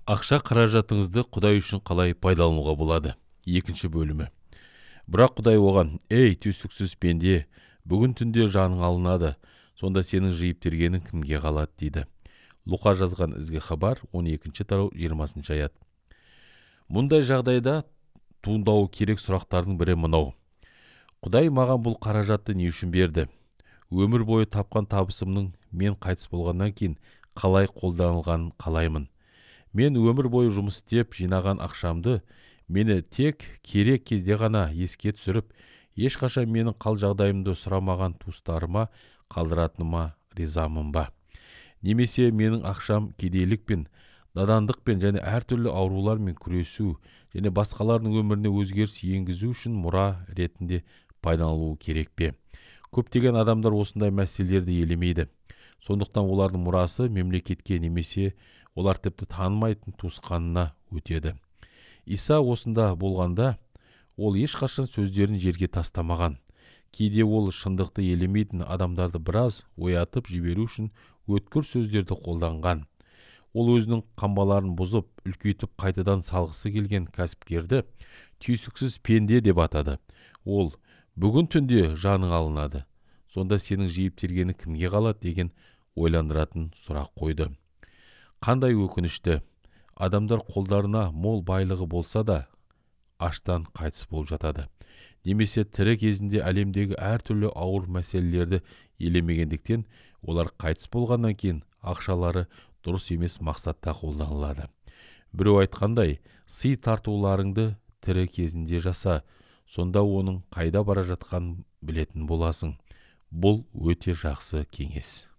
Ақша қаражатыңызды Құдай үшін қалай пайдалануға болады? Екінші бөлімі. Бірақ Құдай оған: «Ей, түйсіксіз пенде, бүгін түнде жаның алынады, сонда сенің жиып тергенің кімге қалады?» дейді. Луқа жазған ізгі хабар 12 тарау 20 аят. Мұндай жағдайда туындауы керек сұрақтардың бірі мынау: Құдай маған бұл қаражатты не үшін берді? Өмір бойы тапқан табысымның мен қайтыс болғаннан кейін қалай қолданылғанын қалаймын? Мен өмір бойы жұмыс істеп жинаған ақшамды мені тек керек кезде ғана еске түсіріп, ешқашан менің қал жағдайымды сұрамаған туыстарыма қалдыратыныма ризамын ба? Немесе менің ақшам кедейлікпен, надандықпен және әртүрлі аурулармен күресу және басқалардың өміріне өзгеріс енгізу үшін мұра ретінде пайдаланылуы керек пе? Көптеген адамдар осындай мәселелерді елемейді. Сондықтан олардың мұрасы мемлекетке немесе олар тіпті танымайтын туысқанына өтеді. Иса осында болғанда, ол ешқашан сөздерін жерге тастамаған. Кейде ол шындықты елемейтін адамдарды біраз оятып жіберу үшін өткір сөздерді қолданған. Ол өзінің қамбаларын бұзып, үлкейтіп қайтадан салғысы келген кәсіпкерді түйсіксіз пенде деп атады. Ол: «Бүгін түнде жаның алынады, сонда сенің жиып тергені кімге қалады?» деген ойландыратын сұрақ қойды. Қандай өкінішті, адамдар қолдарына мол байлығы болса да аштан қайтыс болып жатады. Немесе тірі кезінде әлемдегі әртүрлі ауыр мәселелерді елемегендіктен олар қайтыс болғаннан кейін ақшалары дұрыс емес мақсатта қолданылады. Біреу айтқандай, сый тартуларыңды тірі кезінде жаса, сонда оның қайда бара жатқанын білетін боласың. Бұл өте жақсы кеңес.